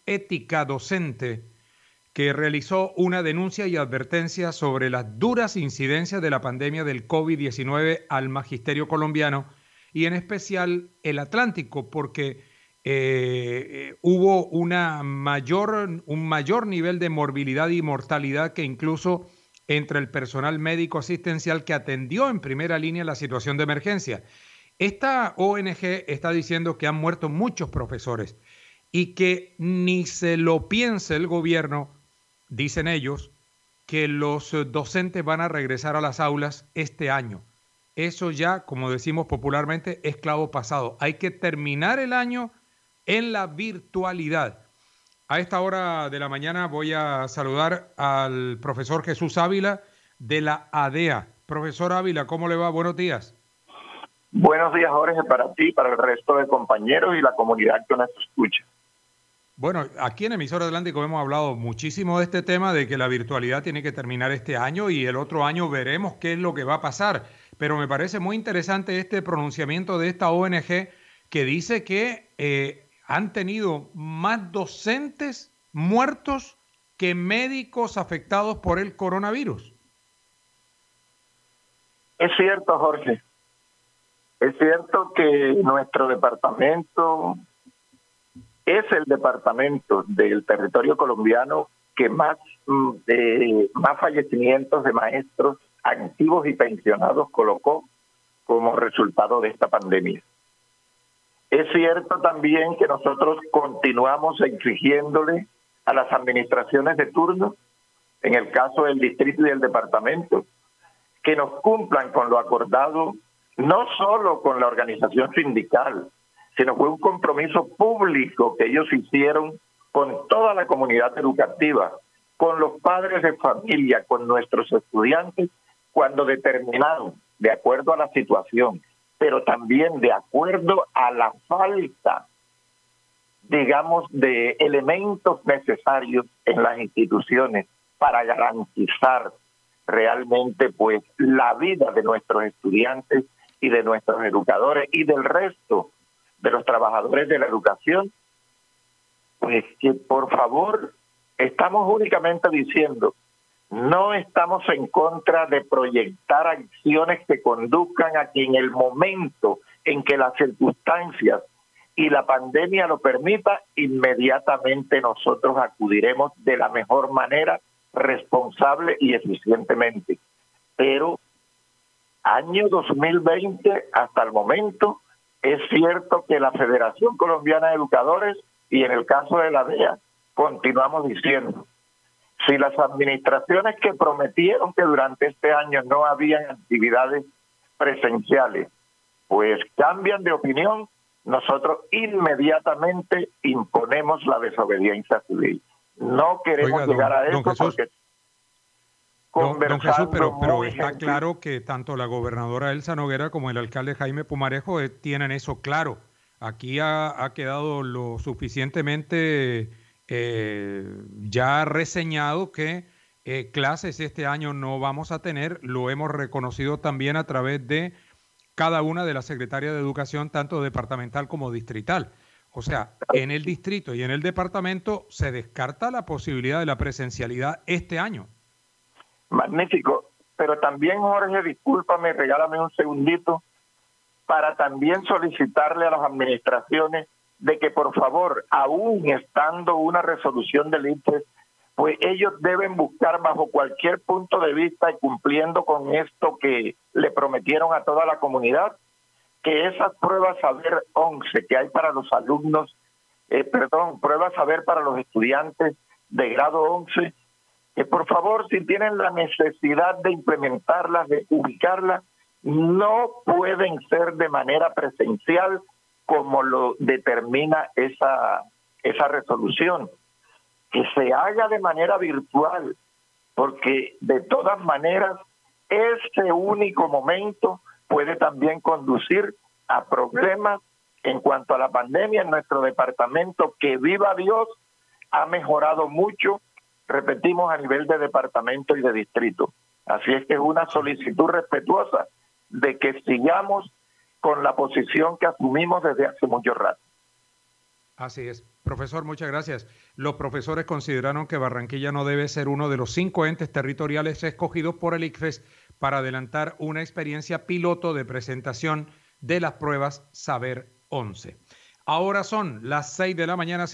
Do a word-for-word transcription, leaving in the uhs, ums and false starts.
Ética Docente, que realizó una denuncia y advertencia sobre las duras incidencias de la pandemia del COVID diecinueve al magisterio colombiano y en especial el Atlántico, porque eh, eh, hubo una mayor, un mayor nivel de morbilidad y mortalidad que incluso entre el personal médico asistencial que atendió en primera línea la situación de emergencia. Esta O N G está diciendo que han muerto muchos profesores y que ni se lo piense el gobierno, dicen ellos, que los docentes van a regresar a las aulas este año. Eso ya, como decimos popularmente, es clavo pasado. Hay que terminar el año en la virtualidad. A esta hora de la mañana voy a saludar al profesor Jesús Ávila de la A D E A. Profesor Ávila, ¿cómo le va? Buenos días. Buenos días, Jorge, para ti, para el resto de compañeros y la comunidad que nos escucha. Bueno, aquí en Emisora Atlántico hemos hablado muchísimo de este tema, de que la virtualidad tiene que terminar este año y el otro año veremos qué es lo que va a pasar. Pero me parece muy interesante este pronunciamiento de esta O N G que dice que eh, han tenido más docentes muertos que médicos afectados por el coronavirus. Es cierto, Jorge. Es cierto que nuestro departamento es el departamento del territorio colombiano que más, eh, más fallecimientos de maestros activos y pensionados colocó como resultado de esta pandemia. Es cierto también que nosotros continuamos exigiéndole a las administraciones de turno, en el caso del distrito y del departamento, que nos cumplan con lo acordado, no solo con la organización sindical, sino fue un compromiso público que ellos hicieron con toda la comunidad educativa, con los padres de familia, con nuestros estudiantes, cuando determinaron, de acuerdo a la situación, pero también de acuerdo a la falta, digamos, de elementos necesarios en las instituciones para garantizar realmente pues la vida de nuestros estudiantes y de nuestros educadores y del resto de los trabajadores de la educación, pues que por favor estamos únicamente diciendo, no estamos en contra de proyectar acciones que conduzcan a que en el momento en que las circunstancias y la pandemia lo permita, inmediatamente nosotros acudiremos de la mejor manera, responsable y eficientemente. Pero año dos mil veinte hasta el momento, es cierto que la Federación Colombiana de Educadores y en el caso de la D E A continuamos diciendo, si las administraciones que prometieron que durante este año no habían actividades presenciales, pues cambian de opinión, nosotros inmediatamente imponemos la desobediencia civil. No queremos Oiga, llegar don, a eso don Jesús, porque don, don Jesús, pero, pero está gentil. claro que tanto la gobernadora Elsa Noguera como el alcalde Jaime Pumarejo eh, tienen eso claro. Aquí ha, ha quedado lo suficientemente eh, ya reseñado que eh, clases este año no vamos a tener. Lo hemos reconocido también a través de cada una de las secretarias de educación, tanto departamental como distrital. O sea, en el distrito y en el departamento se descarta la posibilidad de la presencialidad este año. Magnífico. Pero también, Jorge, discúlpame, regálame un segundito para también solicitarle a las administraciones de que, por favor, aún estando una resolución del I N P E S, pues ellos deben buscar bajo cualquier punto de vista y cumpliendo con esto que le prometieron a toda la comunidad, que esas pruebas saber once que hay para los alumnos, eh, perdón, pruebas saber para los estudiantes de grado once, que por favor, si tienen la necesidad de implementarlas, de ubicarlas, no pueden ser de manera presencial como lo determina esa, esa resolución. Que se haga de manera virtual, porque de todas maneras ese único momento puede también conducir a problemas en cuanto a la pandemia en nuestro departamento, que viva Dios, ha mejorado mucho, repetimos, a nivel de departamento y de distrito. Así es que es una solicitud respetuosa de que sigamos con la posición que asumimos desde hace mucho rato. Así es. Profesor, muchas gracias. Los profesores consideraron que Barranquilla no debe ser uno de los cinco entes territoriales escogidos por el ICFES para adelantar una experiencia piloto de presentación de las pruebas Saber once. Ahora son las seis de la mañana.